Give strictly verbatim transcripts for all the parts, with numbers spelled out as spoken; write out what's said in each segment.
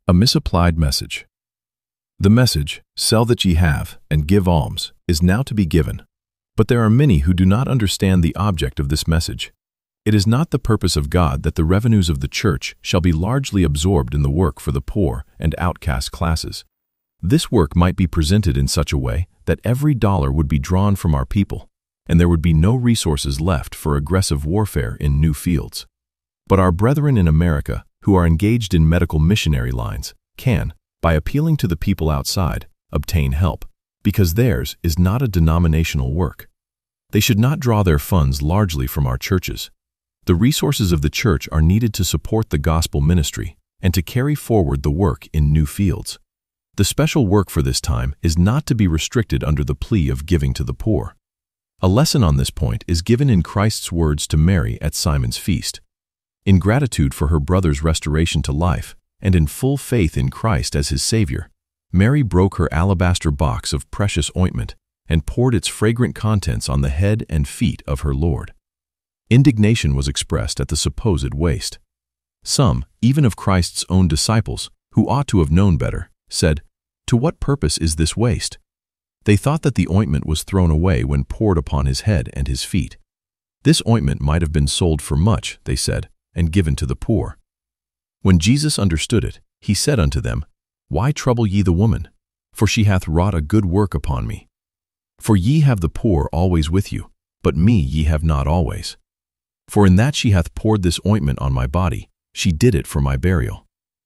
A misapplied message. The message, "Sell that ye have, and give alms," is now to be given. But there are many who do not understand the object of this message. It is not the purpose of God that the revenues of the church shall be largely absorbed in the work for the poor and outcast classes. This work might be presented in such a way that every dollar would be drawn from our people, and there would be no resources left for aggressive warfare in new fields. But our brethren in America, who are engaged in medical missionary lines, can, by appealing to the people outside, obtain help, because theirs is not a denominational work. They should not draw their funds largely from our churches. The resources of the church are needed to support the gospel ministry and to carry forward the work in new fields. The special work for this time is not to be restricted under the plea of giving to the poor. A lesson on this point is given in Christ's words to Mary at Simon's feast. In gratitude for her brother's restoration to life, and in full faith in Christ as his Savior, Mary broke her alabaster box of precious ointment and poured its fragrant contents on the head and feet of her Lord. Indignation was expressed at the supposed waste. Some, even of Christ's own disciples, who ought to have known better, said, "To what purpose is this waste?" They thought that the ointment was thrown away when poured upon his head and his feet. This ointment might have been sold for much, they said, and given to the poor. When Jesus understood it, he said unto them, "Why trouble ye the woman? For she hath wrought a good work upon me. For ye have the poor always with you, but me ye have not always. For in that she hath poured this ointment on my body, she did it for my burial.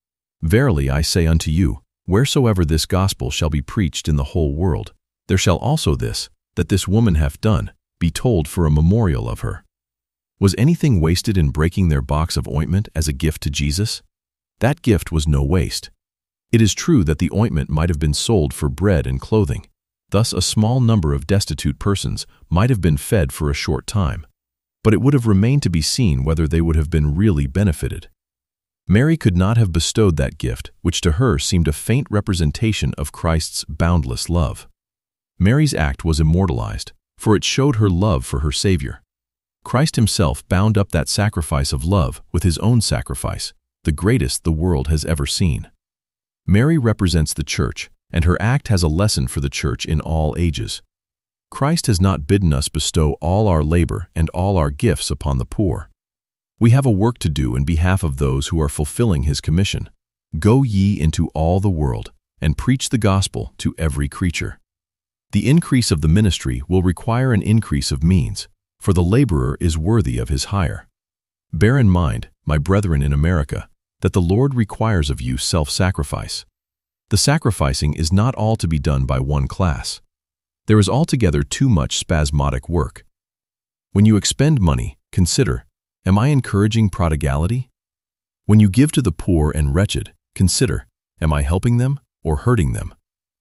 Verily I say unto you, wheresoever this gospel shall be preached in the whole world, there shall also this, that this woman hath done, be told for a memorial of her." Was anything wasted in breaking their box of ointment as a gift to Jesus? That gift was no waste. It is true that the ointment might have been sold for bread and clothing. Thus a small number of destitute persons might have been fed for a short time. But it would have remained to be seen whether they would have been really benefited. Mary could not have bestowed that gift, which to her seemed a faint representation of Christ's boundless love. Mary's act was immortalized, for it showed her love for her Savior. Christ himself bound up that sacrifice of love with his own sacrifice, the greatest the world has ever seen. Mary represents the church, and her act has a lesson for the church in all ages. Christ has not bidden us bestow all our labor and all our gifts upon the poor. We have a work to do in behalf of those who are fulfilling his commission. Go ye into all the world, and preach the gospel to every creature. The increase of the ministry will require an increase of means, for the laborer is worthy of his hire. Bear in mind, my brethren in America, that the Lord requires of you self-sacrifice. The sacrificing is not all to be done by one class. There is altogether too much spasmodic work. When you expend money, consider, am I encouraging prodigality? When you give to the poor and wretched, consider, am I helping them or hurting them?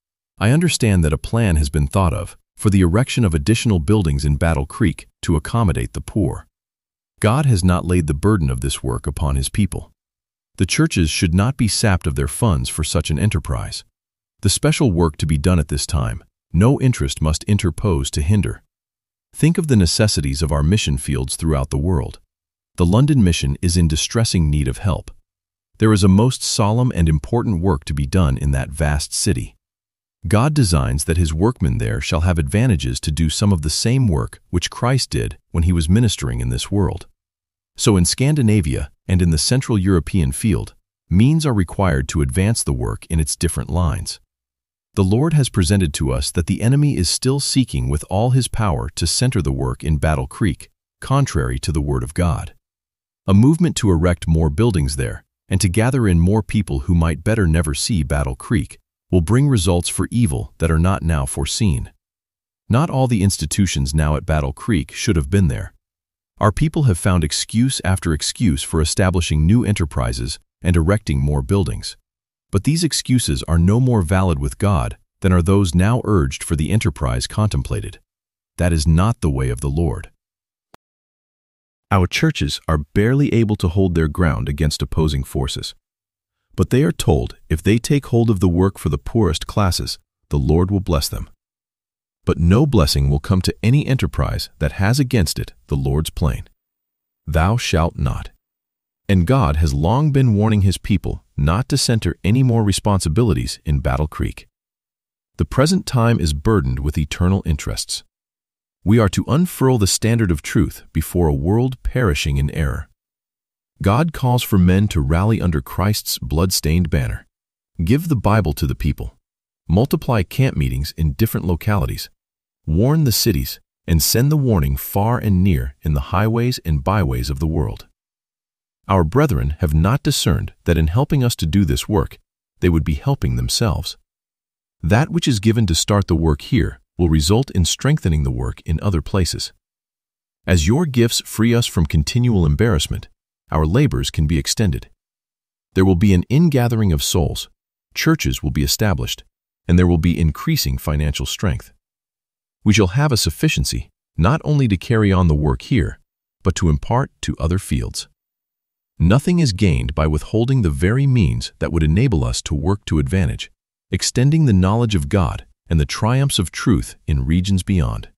I understand that a plan has been thought of for the erection of additional buildings in Battle Creek to accommodate the poor. God has not laid the burden of this work upon his people. The churches should not be sapped of their funds for such an enterprise. The special work to be done at this time, no interest must interpose to hinder. Think of the necessities of our mission fields throughout the world. The London mission is in distressing need of help. There is a most solemn and important work to be done in that vast city. God designs that his workmen there shall have advantages to do some of the same work which Christ did when he was ministering in this world. So in Scandinavia and in the Central European field, means are required to advance the work in its different lines. The Lord has presented to us that the enemy is still seeking with all his power to center the work in Battle Creek, contrary to the Word of God. A movement to erect more buildings there and to gather in more people who might better never see Battle Creek will bring results for evil that are not now foreseen. Not all the institutions now at Battle Creek should have been there. Our people have found excuse after excuse for establishing new enterprises and erecting more buildings. But these excuses are no more valid with God than are those now urged for the enterprise contemplated. That is not the way of the Lord. Our churches are barely able to hold their ground against opposing forces. But they are told if they take hold of the work for the poorest classes, the Lord will bless them. But no blessing will come to any enterprise that has against it the Lord's plain. Thou shalt not. And God has long been warning his people not to center any more responsibilities in Battle Creek. The present time is burdened with eternal interests. We are to unfurl the standard of truth before a world perishing in error. God calls for men to rally under Christ's blood-stained banner. Give the Bible to the people. Multiply camp meetings in different localities. Warn the cities and send the warning far and near in the highways and byways of the world. Our brethren have not discerned that in helping us to do this work, they would be helping themselves. That which is given to start the work here will result in strengthening the work in other places. As your gifts free us from continual embarrassment, our labors can be extended. There will be an ingathering of souls, churches will be established, and there will be increasing financial strength. We shall have a sufficiency not only to carry on the work here, but to impart to other fields. Nothing is gained by withholding the very means that would enable us to work to advantage, extending the knowledge of God and the triumphs of truth in regions beyond.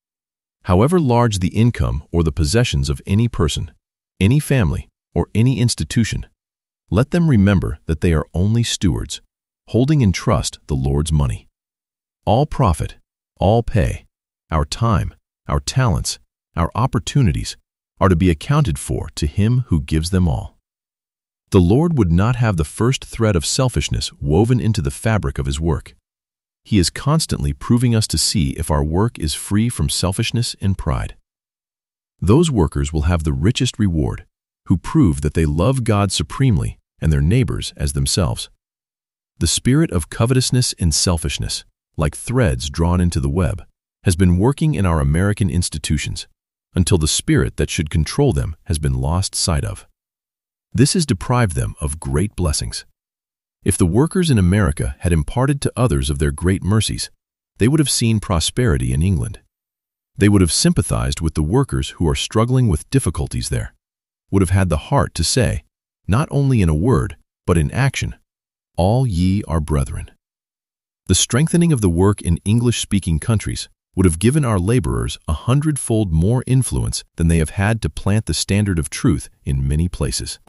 However large the income or the possessions of any person, any family, or any institution, let them remember that they are only stewards, holding in trust the Lord's money. All profit, all pay, our time, our talents, our opportunities are to be accounted for to Him who gives them all. The Lord would not have the first thread of selfishness woven into the fabric of His work. He is constantly proving us to see if our work is free from selfishness and pride. Those workers will have the richest reward, who prove that they love God supremely and their neighbors as themselves. The spirit of covetousness and selfishness, like threads drawn into the web, has been working in our American institutions until the spirit that should control them has been lost sight of. This has deprived them of great blessings. If the workers in America had imparted to others of their great mercies, they would have seen prosperity in England. They would have sympathized with the workers who are struggling with difficulties there, would have had the heart to say, not only in a word, but in action, "All ye are brethren." The strengthening of the work in English-speaking countries would have given our laborers a hundredfold more influence than they have had to plant the standard of truth in many places.